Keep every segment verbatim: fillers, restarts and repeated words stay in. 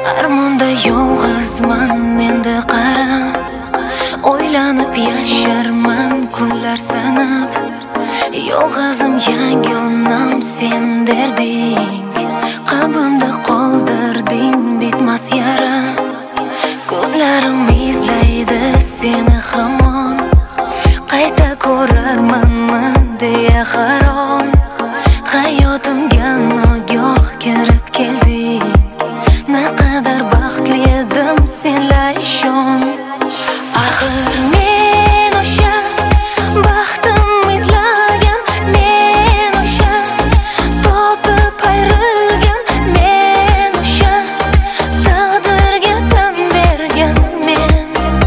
Armonda yolg'izman endi qara, o'ylanib yasharman kunlar sanab. Yolg'izim yagonam sen derding, qalbimda qoldirding bitmas yara. Ko'zlarim izlaydi seni hamon, qayta ko'rarmanmi deya haron. Hayotimga nogoh kirib kelding, naqadar baxtli edim senla ishon. Axir men o'sha baxtim izlagan, men o'sha topib ayrilgan, men o'sha taqdirga tan bergan men.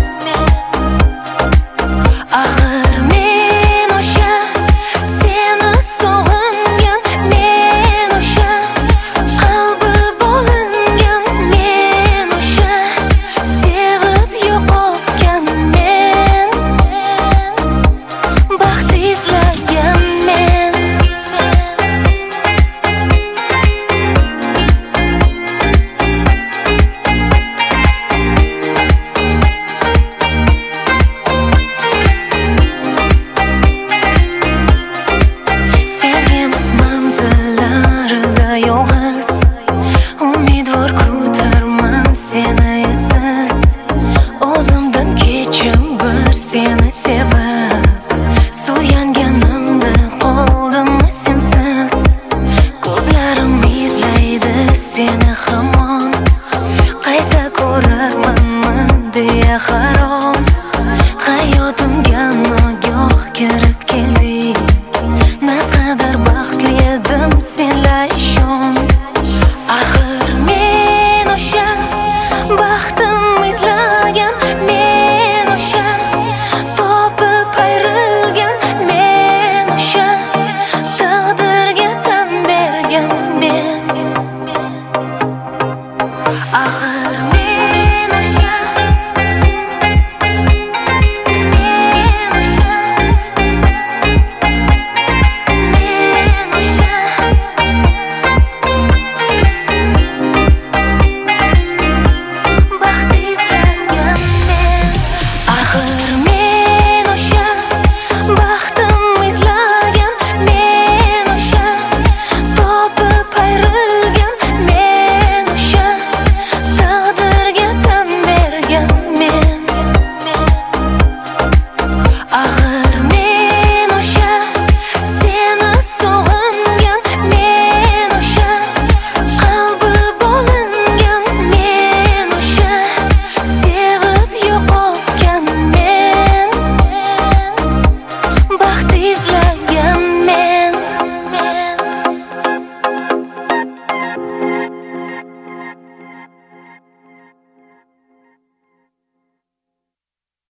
Axir men o'sha seni sog'ingan, men o'sha qalbi bo'lingan, men o'sha sevib yo'qotgan men, baxt izlagan men. Sevgimiz manzillarida yolg'iz, umidvor kutarman seni esiz. O'zimdan kechib bir seni sevib, suyanganimda qoldimmi sensiz. Ko'zlarim izlaydi seni hamon, qayta ko'rarmanmi deya haron.